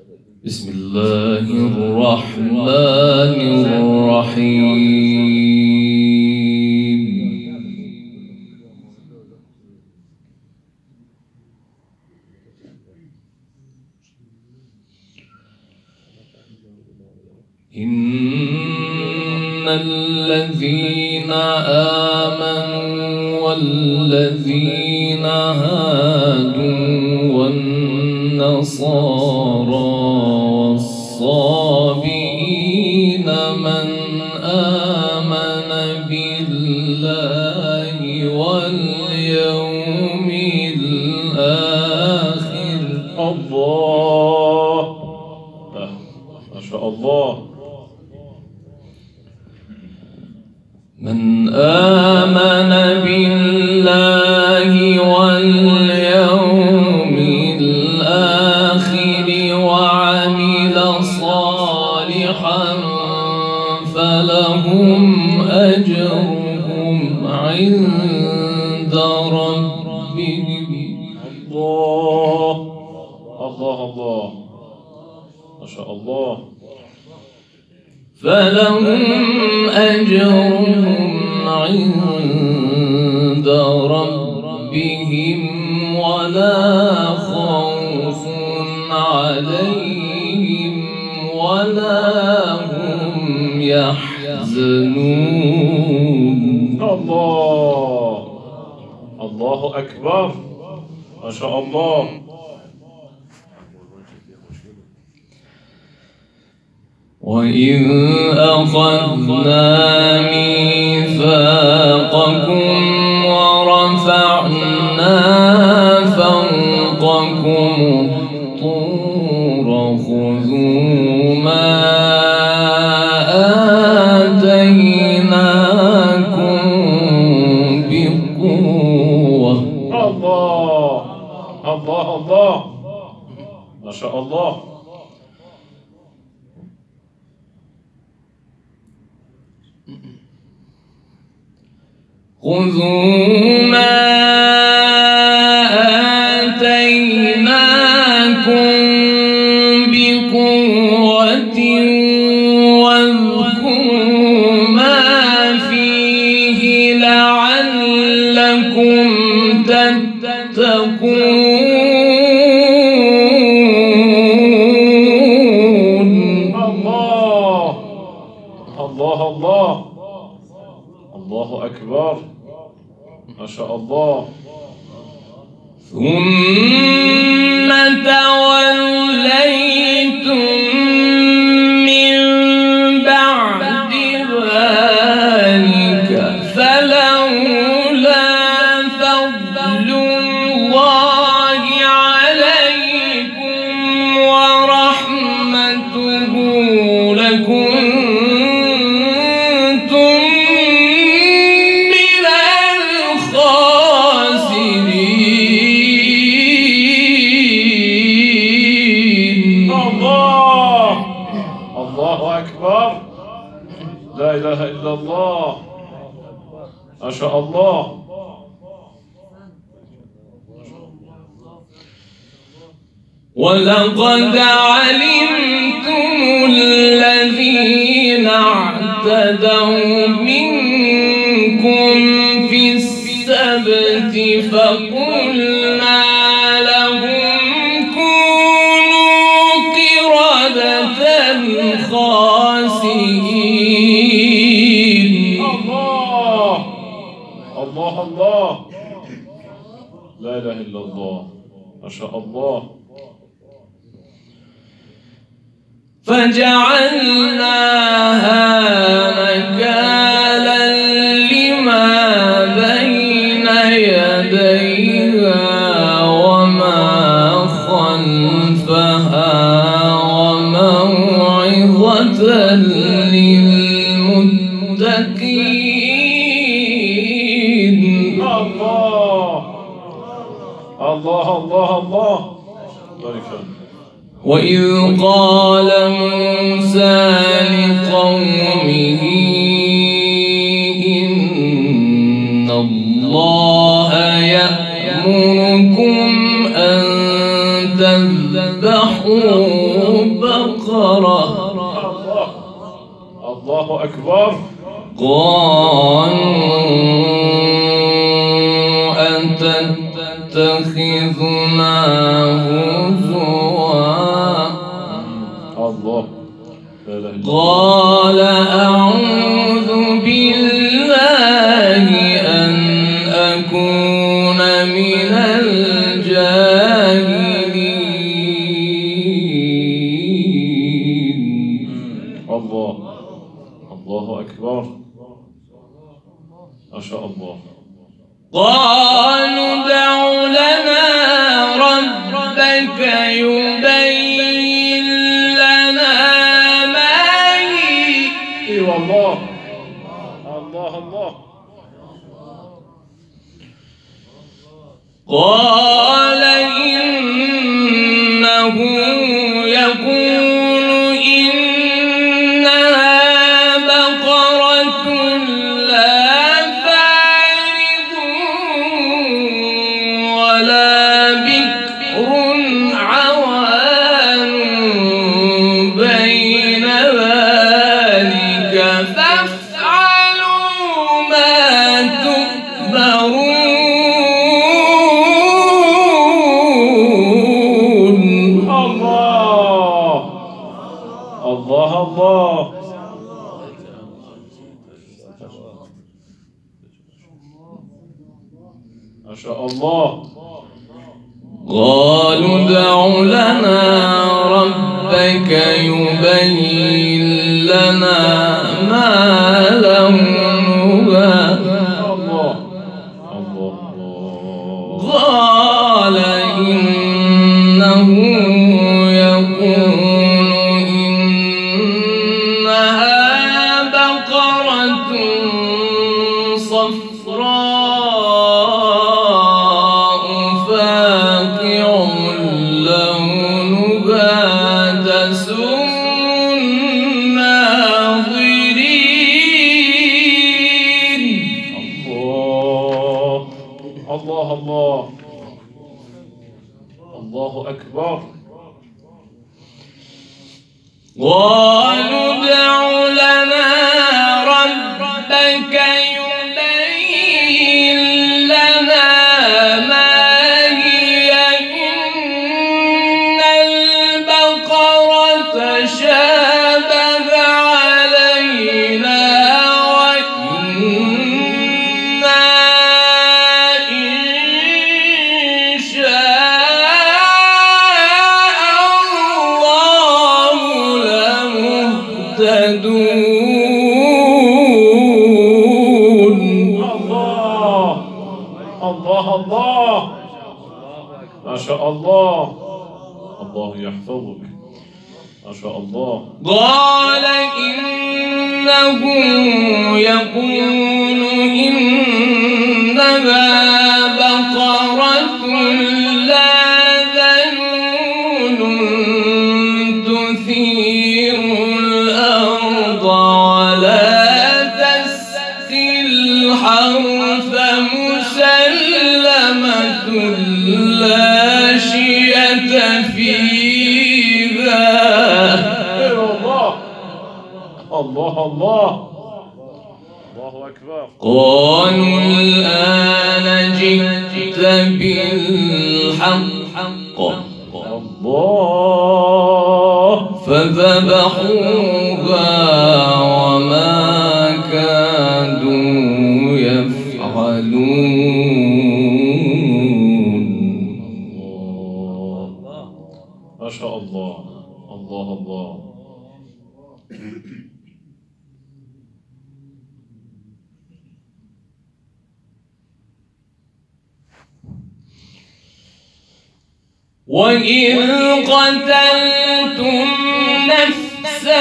بسم الله الرحمن الرحيم. إن الذين آمنوا والذين هادوا والنصارى والصابئين من آمن بالله واليوم الآخر. الله، ما شاء الله. من آمن بالله واليوم الآخر وعمل صالحا فلهم أجرهم عند ربهم. الله الله الله، ما شاء الله. فلهم أجرهم عند ربهم ولا خوف عليهم ولا هم يحزنون. الله الله أكبر، ما شاء الله. وإذ أخذنا ميثاقكم ورفعنا فوقكم الطور خذوا ما آتيناكم بقوة. الله الله الله، ما شاء الله. خذوا ما آتيناكم بقوة واذكروا ما فيه لعلكم تتقون. الله الله الله، الله أكبر، ما شاء الله. ثم توليتم من بعد ذلك فلولا فضل الله عليكم ورحمته لكنتم من الخاسرين. الله الله أكبر، لا إله إلا الله، ما شاء الله. ولقد علمتم الذين اعتدوا منكم في السبت فقلنا لهم كونوا قردة خاسئين. الله الله الله، لا إله إلا الله، ما شاء الله. فجعلناها نكالا لما بين يديها وما خلفها وموعظة للمتقين. الله الله الله الله، بارك الله. وإذ قال موسى لقومه إن الله يأمركم أن تذبحوا البقرة الله أكبر. قالوا أتتخذنا هزوا الله. قال أعوذ بالله أن أكون من الجاهلين. الله أكبر. ما شاء الله. قالوا ادع لنا ربك يبين لنا ما هي. اي والله. الله. قال إنه يقول إنها بقرة لا فارض ولا بكر عوان بين ذلك فافعلوا ما تؤمرون. الله. ما شاء الله. قالوا ادع لنا ربك يبين لنا ما لونها. الله. قال إنه يقول إنها بقرة صفراء فاقع لونها تسر الناظرين. الله أكبر. قالوا ادع لنا ربك يبين لنا ما هي إن البقرة شابه علينا وإنا إن شاء الله لمهتدون. الله. ما شاء الله. الله يحفظك. ما شاء الله. قال إنه يقول إنها بقرة لا ذلول تثير الأرض ولا تسقي الحرث مسلمة لا شية فيها. الله أكبر. قالوا الآن جئت بالحق. الله. فذبحوها وما كادوا يفعلون. ما شاء الله. الله. وإذ قتلتم نفسا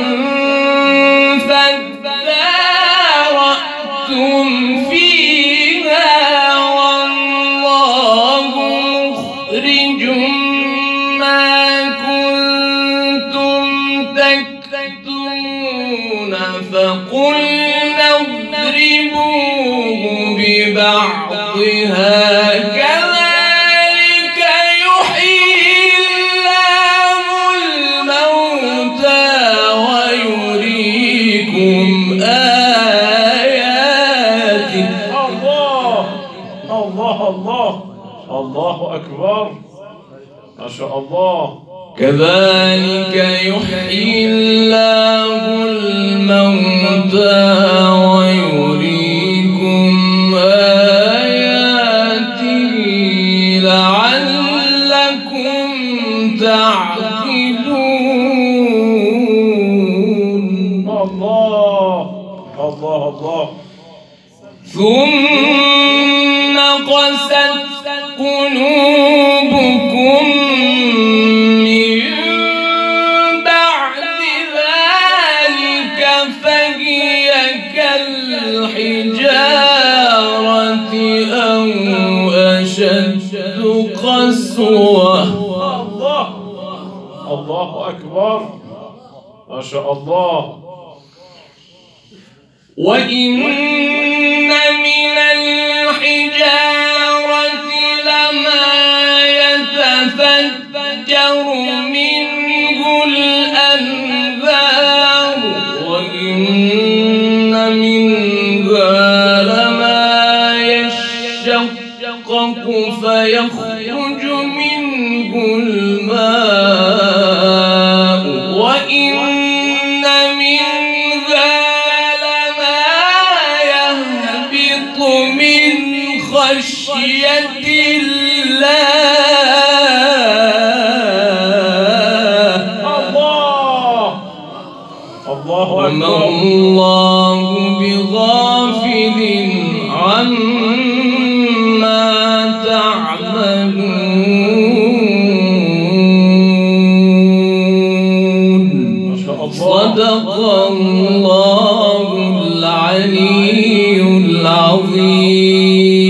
فادارأتم فيها والله مخرج ما كنتم تكتمون فقلنا اضربوه ببعضها كذلك يحيي الله الموتى أكبر. ما شاء الله. كذلك يحيي الله الموتى ويريكم آياته لعلكم تعقلون. الله الله الله. ثم قست قلوبكم من بعد ذلك فهي كالحجارة أو أشد قسوة. الله الله أكبر. ما شاء الله. وإن من الحجارة لما يتفجر منه الأنهار وإن منها لما يشقق فيخرج منه الماء وإن منها من خشية الله. الله الله وما أكبر. الله بغافل عما تعملون. ما شاء الله. صدق الله العلي العظيم.